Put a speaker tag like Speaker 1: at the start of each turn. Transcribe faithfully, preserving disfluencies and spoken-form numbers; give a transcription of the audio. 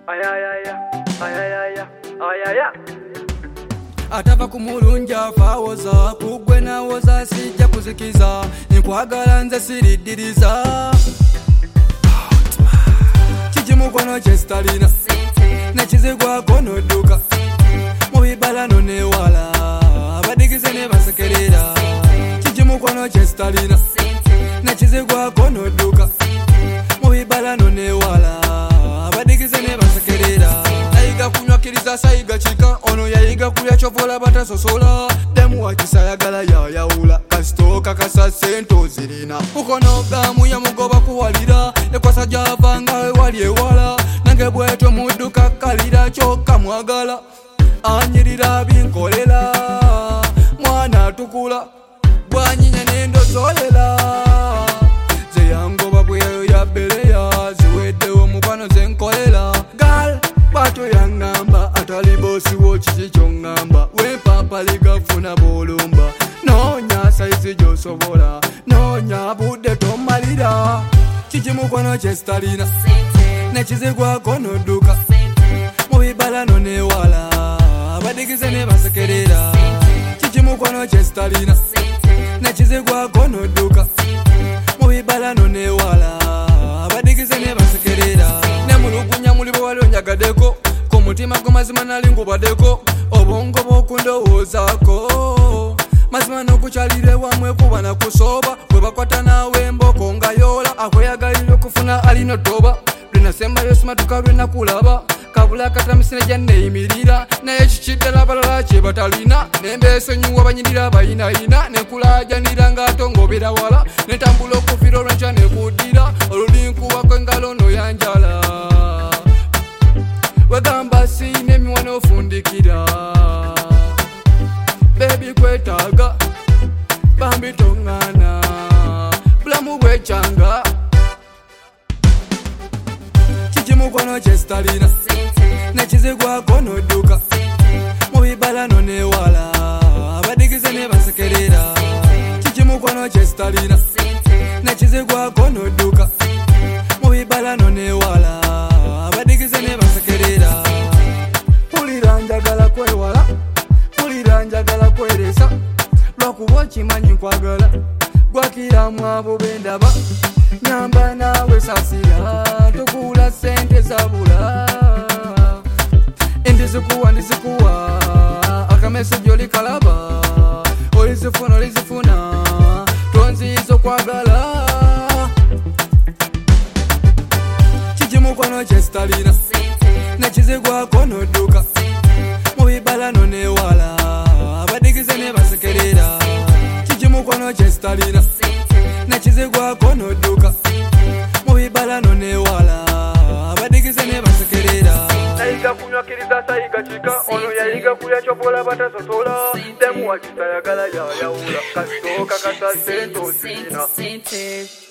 Speaker 1: ayayaya ayayaya ayaya
Speaker 2: atava kumulungi afawoza kugwe nawoza sijja kuzikiza nkwagala nze siriddiriza kijimukono kyesitalina nakizigwako nodduka mubibala nonewala abadigize ne basekerera kijimukono kyesitalina nakizigwako nodduka mubibala nonewala abadigize ne basekerera nayiga kunywakiriza sayiga kika ono yayiga kulya kyovola batasosola demu wakisayagala yayawula kasitooka kasa sente zirina mukono gamu yamugoba kuwalira ekwasa gyavanga wewali ewala nange bweto mudduka kalira kyokka mwagala anyirira binkolera mwana atukula bwanyinya nendosolera zeyangoba bweyo yabbereya ziweddewo mukwano zenkolera gal bato yangamba atali bosi wo kiki kyoŋŋamba wempampa ligafuna bolumba noonya sayizi gyosobola noonya budde tomalira kiki mukono kyesitalina nekizigwako nodduka mubibala nonewala abadigize ne basekerera kiki mukono kyesitalina nekizigwako nodduka mubibala nonewala abadigize ne basekerera nemulugunya muli bwewalonyagadeko ku mutima gwo mazima nali ngubaddeko obwongo bw'okundowoozaako mazima n'okukyalire wamwe kuba nakusooba bwe bakwata naawe emboko nga yoola akweyagalira okufuna alina oddoba lwenasembayo simatuka lwenakulaba kabula katamisine gyanneeyimirira naye kikiddala abalala kye batalina nembeesonyiwa banyirira bayinayina nenkulajanira ng'atongobera wala netambula okufira olwenkya nekuddira oludinkuwako engalo noyanjala wegamba siina emiwano ofundikira bebi kwetaaga bambi toŋŋaana bulamu bwekyanga kiki mukono kyesitalina nekizigwako nodduka mubibala nonewala abadigize ne basekerera kiki mukono kyesitalina nekizigwako nodduka mubibala nonewala abadigize ne basekerera pulira njagala kwewala pulira njagala kweresa lwakuba okimanyi nkwagala gwakiramu abo bendaba nyamba nawe sasira tokula sente zabula ndizikuwa ndizikuwa akameseji olikalaba olizifuna olizifuna tonziizo kwagala kiki mukono kyesitalina nekizigwako nodduka mubibala nonewala abadigize ne basekerera kiki mukono kyesitalina nekizigwako nodduka mubibala nonewala abadigize ne basekerera
Speaker 1: nayiga kunywakiriza sayiga kika ono yayiga kulya kyovola batasosola demu wakisayagala yayawula kasitooka kasa sente zirina